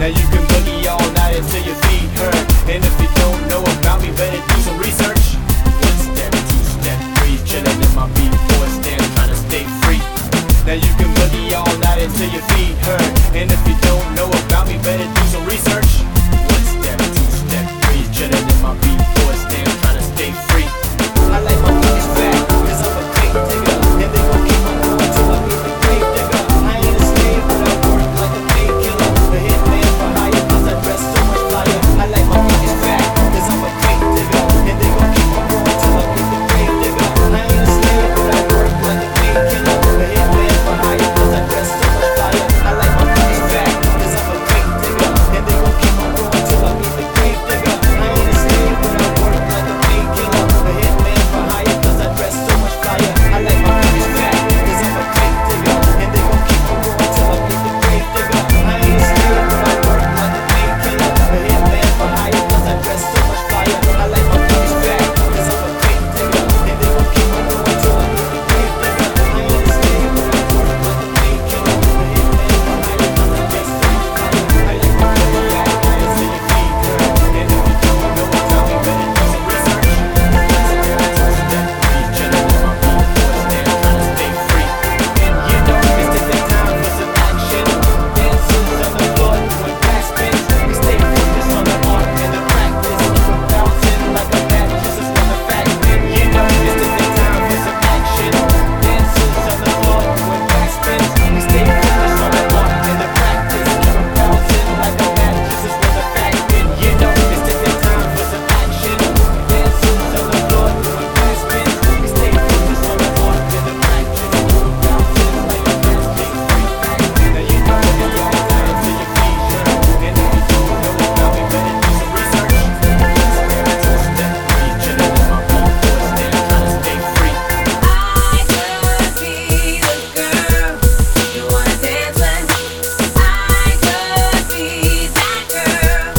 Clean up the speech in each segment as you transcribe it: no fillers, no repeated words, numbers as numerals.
Now you can boogie all night until your feet hurt. And if you don't know about me, better do some research. One step, two step, three, chillin' in my beat, four stand, trying to stay free. Now you can boogie all night until your feet hurt. And if you don't know about me, better do some research. One step, two step, three, chillin' in my beat, four stand, trying to stay free. I like my niggas fat, cause I'm a big digger. And they gon' keep on going till I meet the grave digger. I ain't a slave, but I work like a painkiller. A hitman for hire, cause I dress so much flyer. I like my niggas fat, cause I'm a big digger. And they gon' keep on going till I meet the grave digger. I ain't a slave, but I work like a painkiller. A hitman for hire, cause I dress so much flyer. I like my niggas fat, cause I'm a big digger. And they gon' keep on going till I meet the grave digger. I ain't a slave, but I work like a painkiller. A hitman for hire, cause I dress so much flyer. I like my niggas fat, cause I'm a big digger. And they gon' keep on going till I meet the grave digger. I ain't a slave, but I work like a painkiller. A hitman for hire, cause I dress so much flyer. I like my niggas fat, cause I'm a big digger. And they gon' keep on going till I meet the grave digger. I ain't a slave, but I work like a painkiller. A hitman for hire, cause I dress so much flyer. I like my niggas fat, until your feet hurt. And if you don't know about me, better do some research. Chillin' in my beat, four stand, trying to stay free. And you know it's taking time for some action. Dancers on the floor doing backspins. We stay focused on the art and the practice. Keep 'em bouncing like a mattress, it's not a fact. And you know it's taking time for some action. Dancers on the floor doing backspins. We stay focused on the art and the practice. Keep 'em bouncing like a mattress, it's not a fact. And you know it's taking time for some action. Dancers on the floor doing backspins. We stay focused on the art and the practice. Keep 'em bouncing like a mattress. Now you know it's all time till your feet hurt. And if you don't know about me, better do some research. Two step, three, chillin' in my beat, four stand, trying to stay free. I could be the girl you wanna dance with. I could be that girl.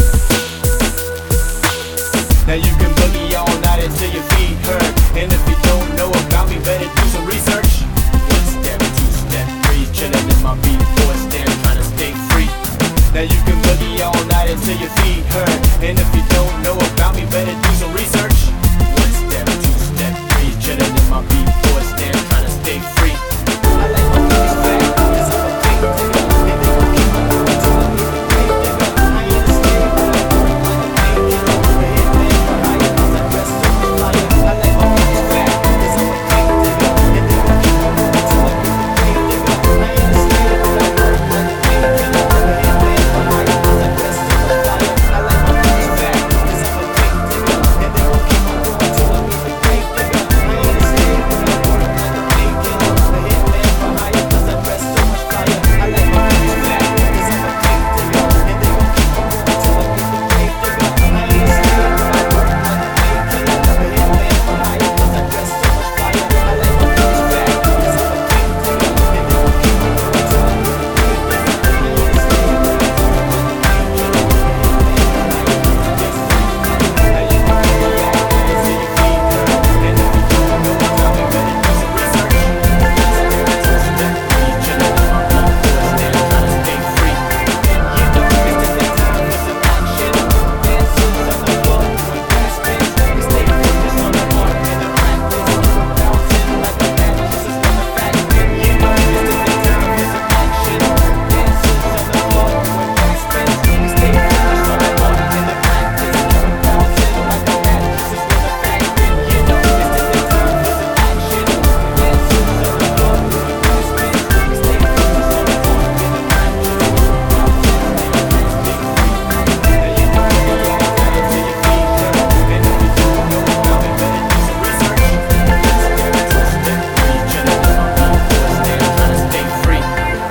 Now you can boogie all night until your feet hurt. And if you don't know about me, better do some research. One step, two step, three, chillin' in my beat, four stand, trying to stay free. Now you can boogie all night until your feet hurt. And if you don't know about me, better do some research. One step, two step, three, chillin' in my beat, four stand, trying to stay free.